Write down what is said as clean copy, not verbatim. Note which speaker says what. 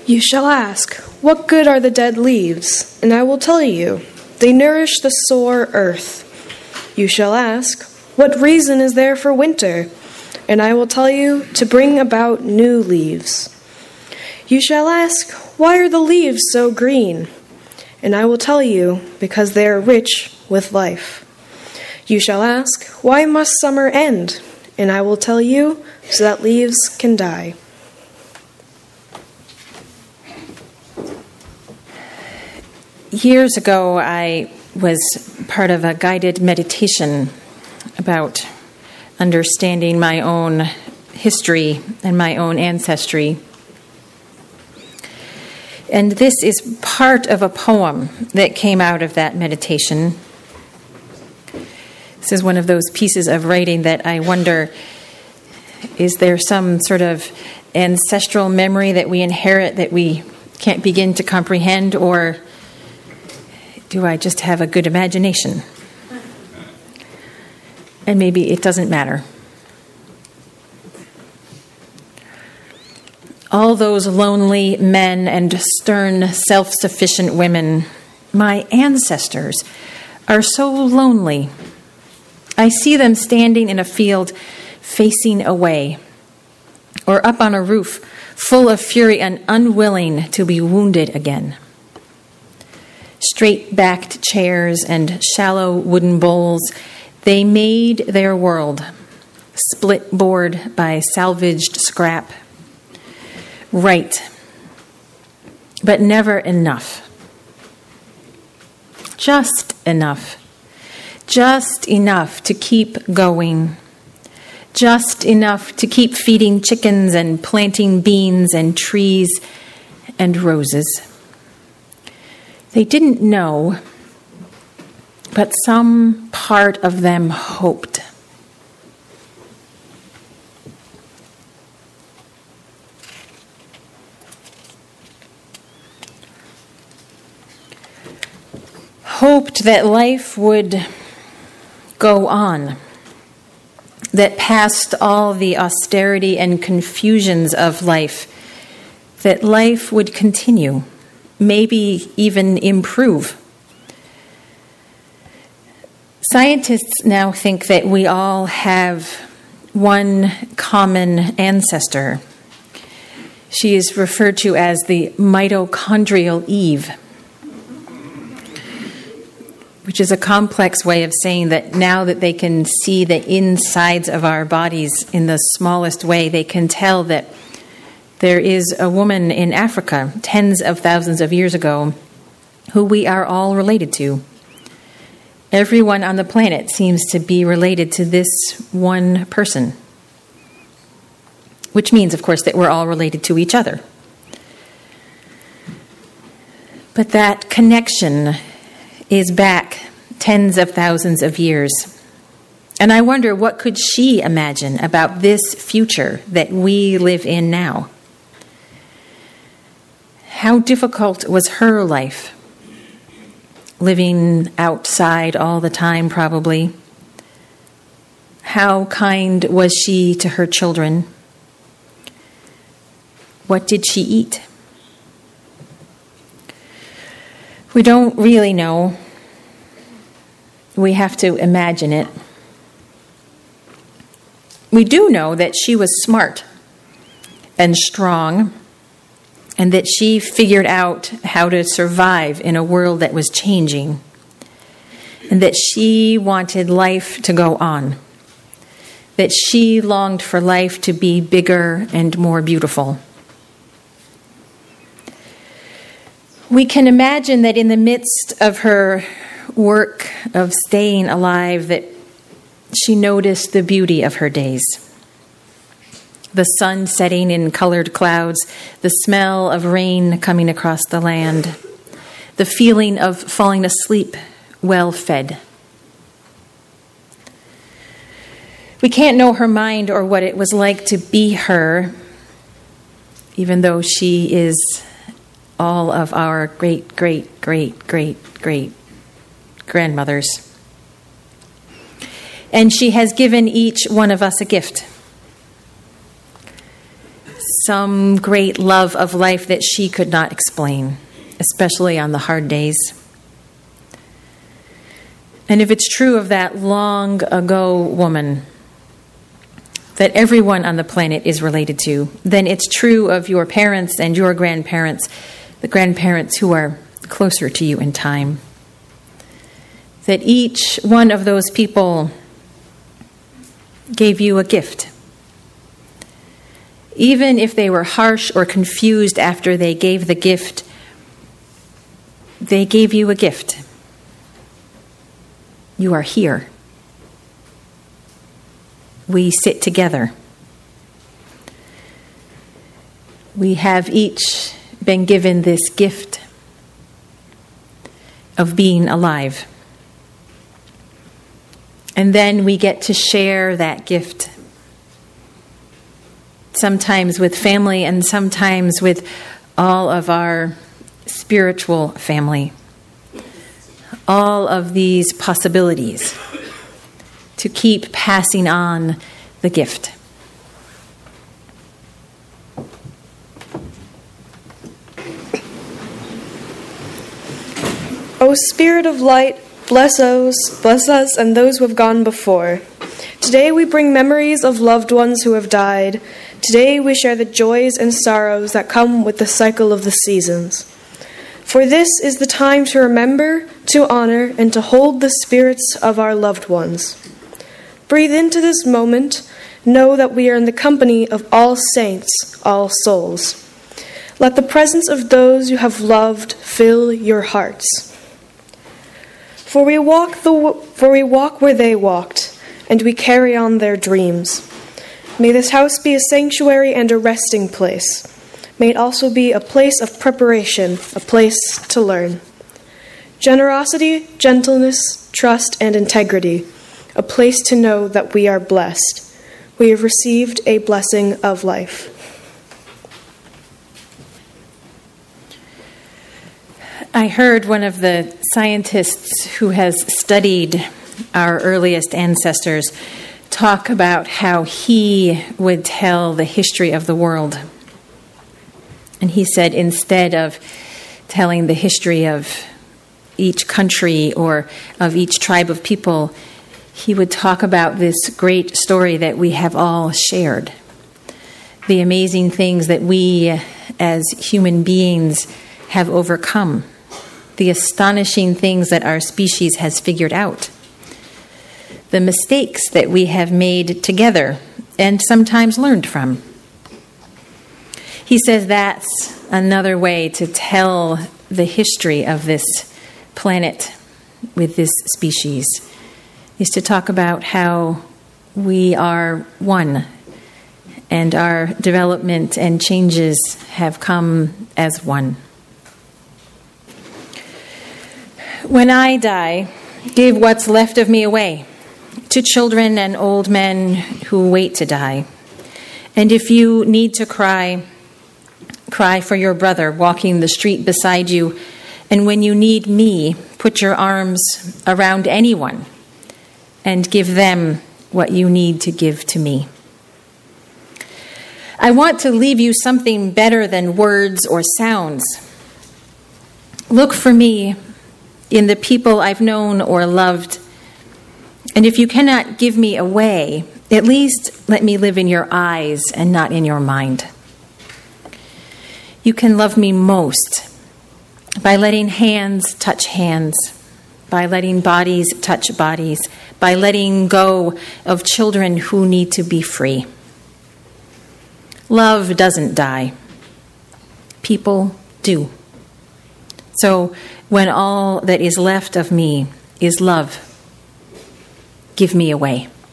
Speaker 1: You shall ask, what good are the dead leaves? And I will tell you, they nourish the sore earth. You shall ask, what reason is there for winter? And I will tell you, to bring about new leaves. You shall ask, why are the leaves so green? And I will tell you, because they are rich with life. You shall ask, why must summer end? And I will tell you, so that leaves can die.
Speaker 2: Years ago, I was part of a guided meditation about understanding my own history and my own ancestry. And this is part of a poem that came out of that meditation. This is one of those pieces of writing that I wonder, is there some sort of ancestral memory that we inherit that we can't begin to comprehend, or do I just have a good imagination? And maybe it doesn't matter. All those lonely men and stern, self-sufficient women, my ancestors, are so lonely. I see them standing in a field facing away, or up on a roof full of fury and unwilling to be wounded again. Straight-backed chairs and shallow wooden bowls, they made their world, split board by salvaged scrap. Right, but never enough. Just enough. Just enough to keep going. Just enough to keep feeding chickens and planting beans and trees and roses. They didn't know, but some part of them hoped. Hoped that life would go on, that past all the austerity and confusions of life, that life would continue, maybe even improve. Scientists now think that we all have one common ancestor. She is referred to as the mitochondrial Eve, which is a complex way of saying that now that they can see the insides of our bodies in the smallest way, they can tell that there is a woman in Africa tens of thousands of years ago who we are all related to. Everyone on the planet seems to be related to this one person, which means, of course, that we're all related to each other. But that connection is back tens of thousands of years. And I wonder, what could she imagine about this future that we live in now? How difficult was her life? Living outside all the time, probably. How kind was she to her children? What did she eat? We don't really know. We have to imagine it. We do know that she was smart and strong, and that she figured out how to survive in a world that was changing, and that she wanted life to go on, that she longed for life to be bigger and more beautiful. We can imagine that in the midst of her work of staying alive, that she noticed the beauty of her days. The sun setting in colored clouds, the smell of rain coming across the land, the feeling of falling asleep well fed. We can't know her mind or what it was like to be her, even though she is all of our great, great, great, great, great grandmothers. And she has given each one of us a gift. some great love of life that she could not explain, especially on the hard days. And if it's true of that long ago woman that everyone on the planet is related to, then it's true of your parents and your grandparents, the grandparents who are closer to you in time. That each one of those people gave you a gift. Even if they were harsh or confused after they gave the gift, they gave you a gift. You are here. We sit together. We have each been given this gift of being alive. And then we get to share that gift. Sometimes with family and sometimes with all of our spiritual family. All of these possibilities to keep passing on the gift.
Speaker 1: O Spirit of light, bless us and those who have gone before. Today we bring memories of loved ones who have died. Today we share the joys and sorrows that come with the cycle of the seasons. For this is the time to remember, to honor, and to hold the spirits of our loved ones. Breathe into this moment. Know that we are in the company of all saints, all souls. Let the presence of those you have loved fill your hearts. For we walk where they walked, and we carry on their dreams. May this house be a sanctuary and a resting place. May it also be a place of preparation, a place to learn. Generosity, gentleness, trust, and integrity, a place to know that we are blessed. We have received a blessing of life.
Speaker 2: I heard one of the scientists who has studied our earliest ancestors talk about how he would tell the history of the world. And he said instead of telling the history of each country or of each tribe of people, he would talk about this great story that we have all shared. The amazing things that we as human beings have overcome. The astonishing things that our species has figured out. The mistakes that we have made together and sometimes learned from. He says that's another way to tell the history of this planet with this species, is to talk about how we are one and our development and changes have come as one. When I die, give what's left of me away to children and old men who wait to die. And if you need to cry, cry for your brother walking the street beside you. And when you need me, put your arms around anyone and give them what you need to give to me. I want to leave you something better than words or sounds. Look for me in the people I've known or loved. And if you cannot give me away, at least let me live in your eyes and not in your mind. You can love me most by letting hands touch hands, by letting bodies touch bodies, by letting go of children who need to be free. Love doesn't die. People do. So when all that is left of me is love, give me away.